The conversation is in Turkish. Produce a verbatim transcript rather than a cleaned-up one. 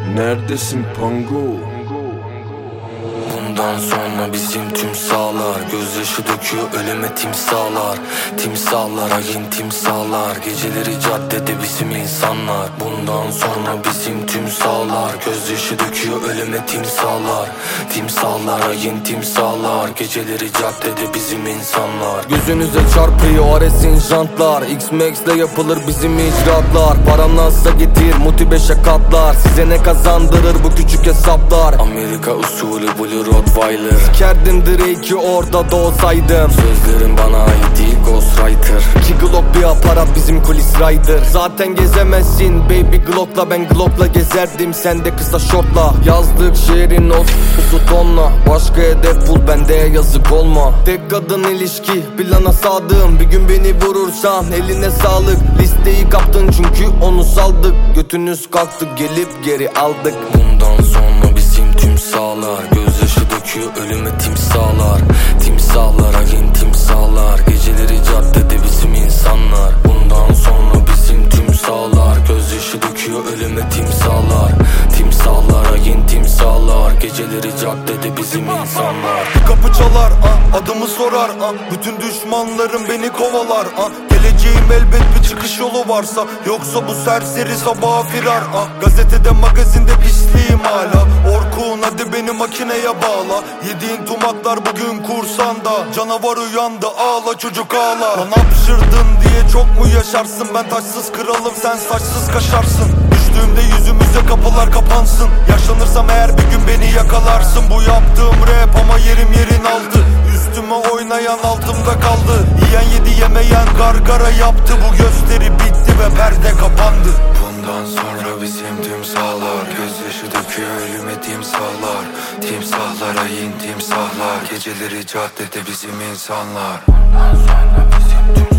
Neredesin Pango? Bundan sonra bizim timsahlar gözyaşı döküyor ölüme timsahlar. Timsahlar hain timsahlar, geceleri caddede bizim insanlar. Bundan sonra bizim timsahlar gözyaşı döküyor ölüme timsahlar. Timsahlar hain timsahlar, geceleri caddede bizim insanlar. Gözünüze çarpıyor Ares'in jantlar, X-Max'le yapılır bizim icraatlar. Param nasılsa getir muti beşe katlar, size ne kazandırır bu küçük hesaplar. Amerika usulü Blue Rottweiler, sikerdim Drake'i orada da olsaydım. Sözlerim bana ait değil Ghostwriter. İki Glock bir aparat bizim kulis rider. Zaten gezemezsin baby Glock'la, ben Glock'la gezerdim, sen de kısa şortla. Yazdık şehrin otuz tonla, başka hedef bul bende yazık olma. Tek kadın ilişki plana sadığım, bir gün beni vurursan eline sağlık. Listeyi kaptın çünkü onu saldık, götünüz kalktı gelip geri aldık. Bundan sonra bizim timsahlar gözyaşı döküyor ölüme timsahlar. Timsahlar hain timsahlar, geceleri caddede bizim insanlar. Bundan sonra bizim timsahlar gözyaşı döküyor ölüme timsahlar. Timsahlar hain timsahlar, geceleri caddede bizim insanlar. Bir kapı çalar, ah, adımı sorar, ah, bütün düşmanlarım beni kovalar, ah, geleceğim elbet bir çıkış yolu varsa, yoksa bu serseri sabaha firar, ah, gazetede magazinde pisliğim hala. Orkun hadi beni makineye bağla, yediğin tumaklar bugün kursanda. Canavar uyandı ağla çocuk ağla. Lan hapşırdın diye çok mu yaşarsın, ben taşsız kralım sen saçsız kaşarsın. Düştüğümde yüzümüze kapılar kapansın, yaşlanırsam eğer bir gün beni yakalarsın. Bu yaptığım rap ama yerim yerin altı, üstüme oynayan altımda kaldı. Yiyen yedi yemeyen gargara yaptı, bu gösteri bitti ve perde kapandı. Bundan sonra bizim timsahlar gözyaşı döküyor ölüme timsahlar. Timsahlar hain timsahlar, geceleri caddede bizim insanlar. Bundan sonra bizim timsahlar